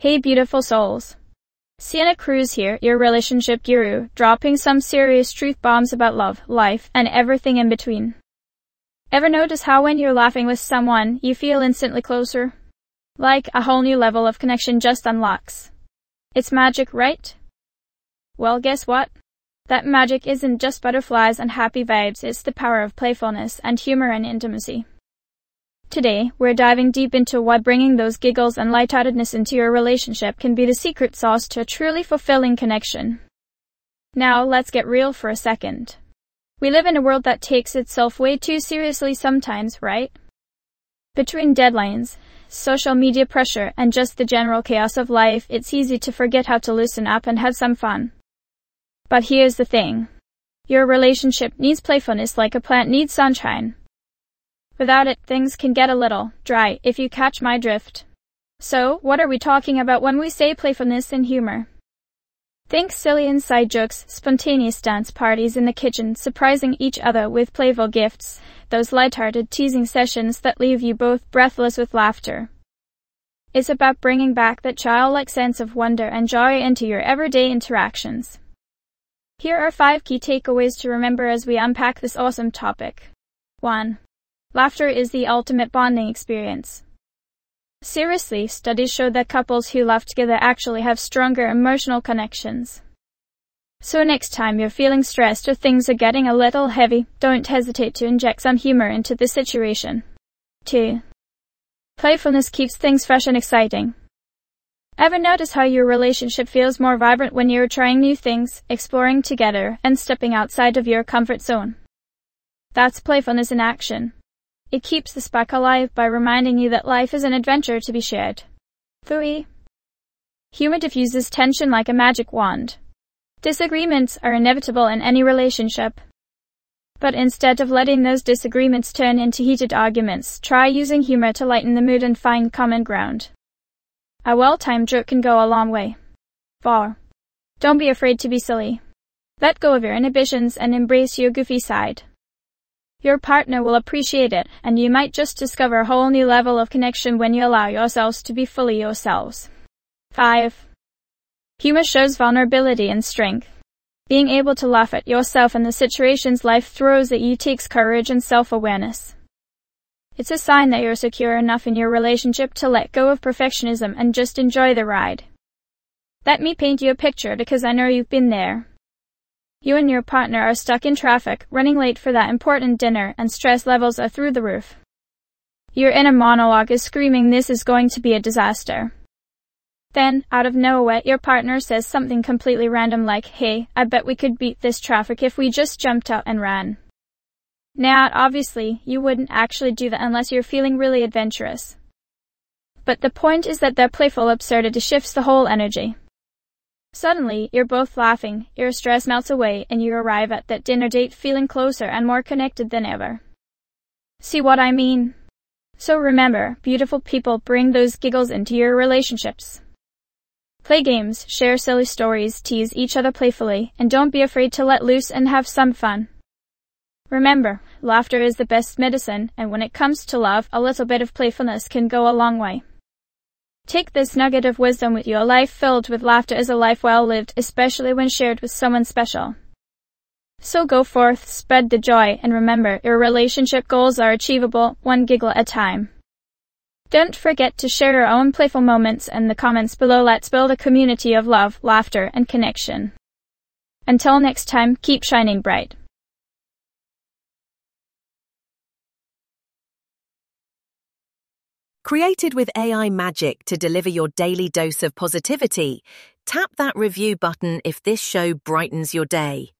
Hey beautiful souls. Sienna Cruz here, your relationship guru, dropping some serious truth bombs about love, life, and everything in between. Ever notice how when you're laughing with someone, you feel instantly closer? Like a whole new level of connection just unlocks. It's magic, right? Well, guess what? That magic isn't just butterflies and happy vibes, it's the power of playfulness and humor and intimacy. Today, we're diving deep into why bringing those giggles and lightheartedness into your relationship can be the secret sauce to a truly fulfilling connection. Now, let's get real for a second. We live in a world that takes itself way too seriously sometimes, right? Between deadlines, social media pressure, and just the general chaos of life, it's easy to forget how to loosen up and have some fun. But here's the thing. Your relationship needs playfulness like a plant needs sunshine. Without it, things can get a little dry, if you catch my drift. So, what are we talking about when we say playfulness and humor? Think silly inside jokes, spontaneous dance parties in the kitchen, surprising each other with playful gifts, those lighthearted teasing sessions that leave you both breathless with laughter. It's about bringing back that childlike sense of wonder and joy into your everyday interactions. Here are 5 key takeaways to remember as we unpack this awesome topic. 1. Laughter is the ultimate bonding experience. Seriously, studies show that couples who laugh together actually have stronger emotional connections. So next time you're feeling stressed or things are getting a little heavy, don't hesitate to inject some humor into the situation. 2. Playfulness keeps things fresh and exciting. Ever notice how your relationship feels more vibrant when you're trying new things, exploring together, and stepping outside of your comfort zone? That's playfulness in action. It keeps the spark alive by reminding you that life is an adventure to be shared. 3. Humor diffuses tension like a magic wand. Disagreements are inevitable in any relationship. But instead of letting those disagreements turn into heated arguments, try using humor to lighten the mood and find common ground. A well-timed joke can go a long way. 4. Don't be afraid to be silly. Let go of your inhibitions and embrace your goofy side. Your partner will appreciate it, and you might just discover a whole new level of connection when you allow yourselves to be fully yourselves. 5. Humor shows vulnerability and strength. Being able to laugh at yourself and the situations life throws at you takes courage and self-awareness. It's a sign that you're secure enough in your relationship to let go of perfectionism and just enjoy the ride. Let me paint you a picture because I know you've been there. You and your partner are stuck in traffic, running late for that important dinner, and stress levels are through the roof. Your inner monologue is screaming this is going to be a disaster. Then, out of nowhere, your partner says something completely random like, "Hey, I bet we could beat this traffic if we just jumped out and ran." Now, obviously, you wouldn't actually do that unless you're feeling really adventurous. But the point is that their playful absurdity shifts the whole energy. Suddenly, you're both laughing, your stress melts away, and you arrive at that dinner date feeling closer and more connected than ever. See what I mean? So remember, beautiful people, bring those giggles into your relationships. Play games, share silly stories, tease each other playfully, and don't be afraid to let loose and have some fun. Remember, laughter is the best medicine, and when it comes to love, a little bit of playfulness can go a long way. Take this nugget of wisdom with you. A life filled with laughter is a life well lived, especially when shared with someone special. So go forth, spread the joy, and remember, your relationship goals are achievable, one giggle at a time. Don't forget to share your own playful moments in the comments below. Let's build a community of love, laughter, and connection. Until next time, keep shining bright. Created with AI magic to deliver your daily dose of positivity, tap that review button if this show brightens your day.